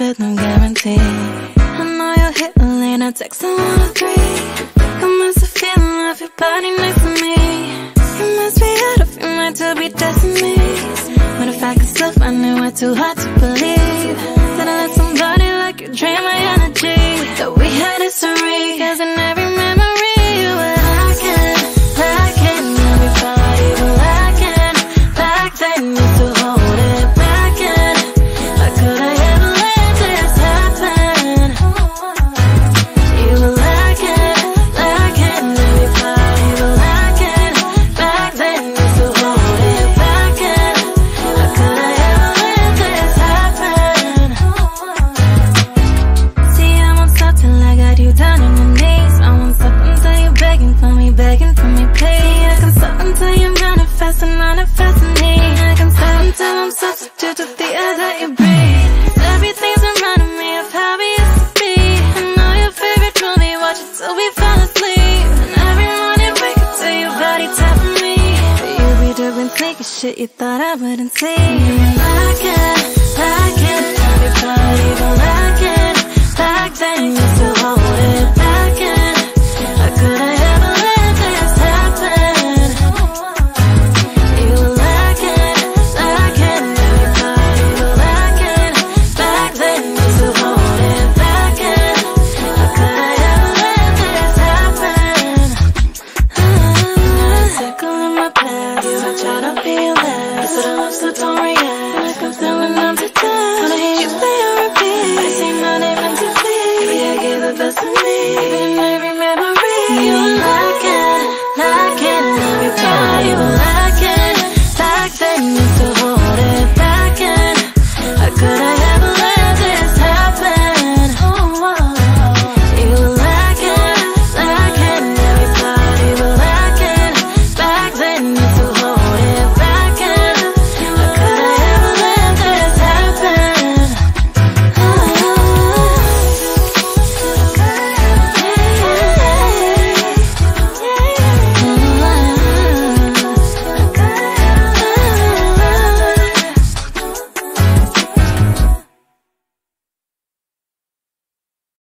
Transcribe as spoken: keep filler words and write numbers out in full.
with no guarantee. I know you'll hit a lane, I text on one oh three. I must have feeling of your body next to me. You must be out of your mind to be destiny. But if I could still find it, we're too hard to believe that I let somebody like you drain my energy. That we had history, cause in every memory you were lacking, lacking. Every part you were lacking, back then used to hold it back in. How could I ever let this happen? You were lacking, lacking. Every part you were lacking, back then used to hold it back in. How could I ever let this happen? See, I'm on something like I got you down on your knees. I want something until you're begging for me, begging for me, please. I can stop until you're manifesting, manifesting me. I can stop until I'm substitute to the air that you breathe. Everything's reminding me of how we used to be. I know your favorite movie, watch it till we fall asleep. And every morning wake up to your body tapping me. But you be doing sneaky shit you thought I wouldn't see. You were lacking, lacking. Everybody was lacking. Back then used to hold it back in. How could I ever let this happen? You were lacking, lacking. Everybody was lacking. Back then used to hold it back in. How could I ever let this happen? Ah, circle in my past, I try to be your last. But I love so don't react. Like I'm feeling numb to death. Wanna hear you say or repeat. I see my name and to see. Maybe I gave the best of me.